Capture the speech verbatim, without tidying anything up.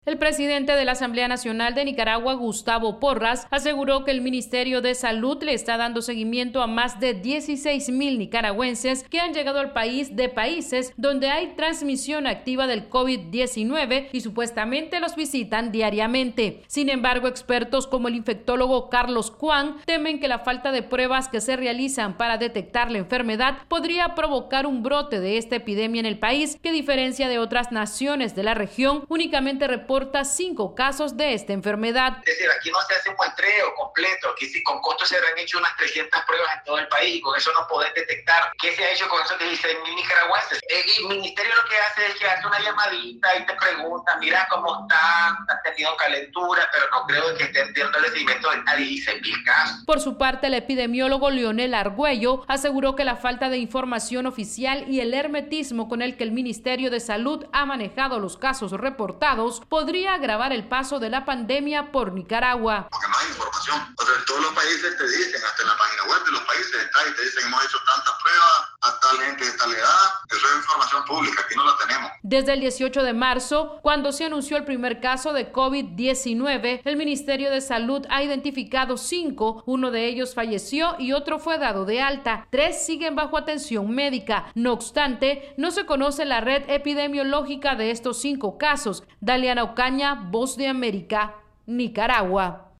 El presidente de la Asamblea Nacional de Nicaragua, Gustavo Porras, aseguró que el Ministerio de Salud le está dando seguimiento a más de dieciséis mil nicaragüenses que han llegado al país de países donde hay transmisión activa del COVID diecinueve y supuestamente los visitan diariamente. Sin embargo, expertos como el infectólogo Carlos Cuán temen que la falta de pruebas que se realizan para detectar la enfermedad podría provocar un brote de esta epidemia en el país, que a diferencia de otras naciones de la región, únicamente reporta cinco casos de esta enfermedad. Es decir, aquí no se hace un muestreo completo, aquí sí con costo se habrán hecho unas trescientas pruebas en todo el país y con eso no podés detectar qué se ha hecho con esos dieciséis mil nicaragüenses. El ministerio lo que hace es que hace una llamadita y te pregunta, mira cómo están, han tenido calentura, pero no creo que estén dando el seguimiento a dieciséis mil casos. Por su parte, el epidemiólogo Leonel Argüello aseguró que la falta de información oficial y el hermetismo con el que el Ministerio de Salud ha manejado los casos reportados podría agravar el paso de la pandemia por Nicaragua. Porque no hay información. O sea, todos los países te dicen, hasta en la página web de los países está y te dicen hemos hecho tantas pruebas a tal gente de tal edad. Eso es información pública, aquí no la tenemos. Desde el dieciocho de marzo, cuando se anunció el primer caso de COVID diecinueve, el Ministerio de Salud ha identificado cinco, uno de ellos falleció y otro fue dado de alta. Tres siguen bajo atención médica. No obstante, no se conoce la red epidemiológica de estos cinco casos. Daliana Ocaña, Voz de América, Nicaragua.